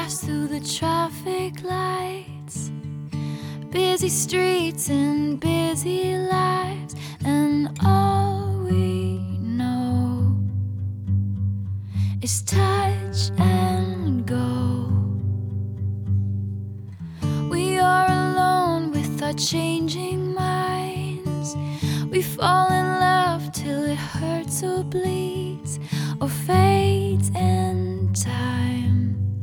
pass through the traffic lights, busy streets and busy lives, and all we know is touch and go. We are alone with our changing minds. We fall in love till it hurts or bleeds or fades in time.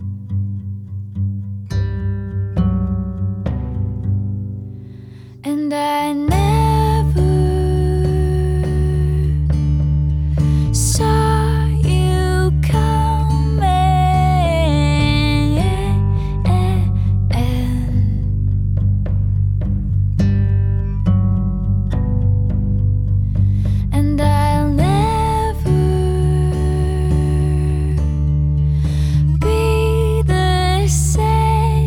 And I never saw you coming, and I'll never be the same.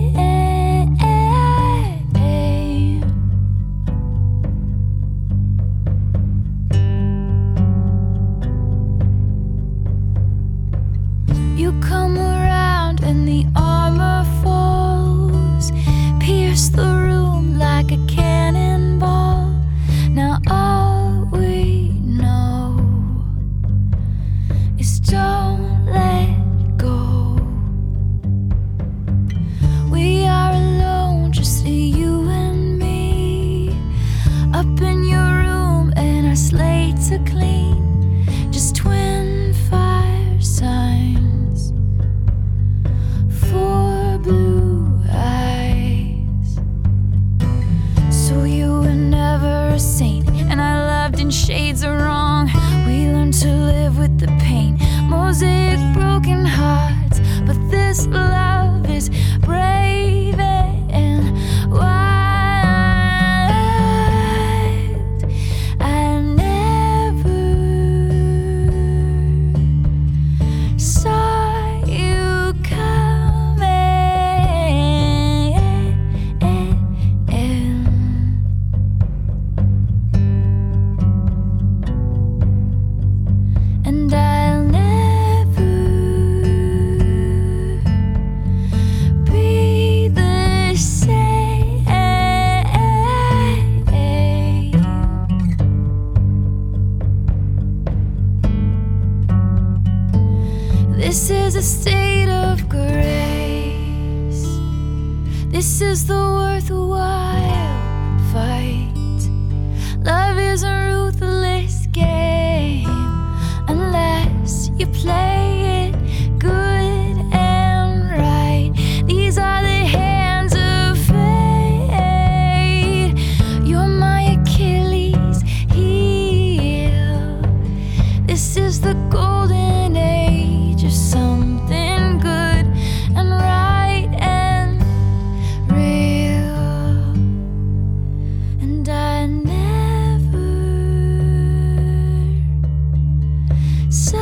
You come around and the armor falls, pierce the room like a cannonball. Now all we know is don't let go. We are alone, just you and me, up in your room and our slates are clean, just twin fire signs for blue eyes. So you were never a saint, and I loved in shades of wrong. We learned to live with the pain, mosaic broken hearts, but this love is brave and wild. I never saw you coming, and I'll never be the same. This is a state of grace. This is the worthwhile fight. Love is a ruthless game unless you play it good and right. These are the hands of fate. You're my Achilles heel. This is the golden age of something good and right and real. And I never saw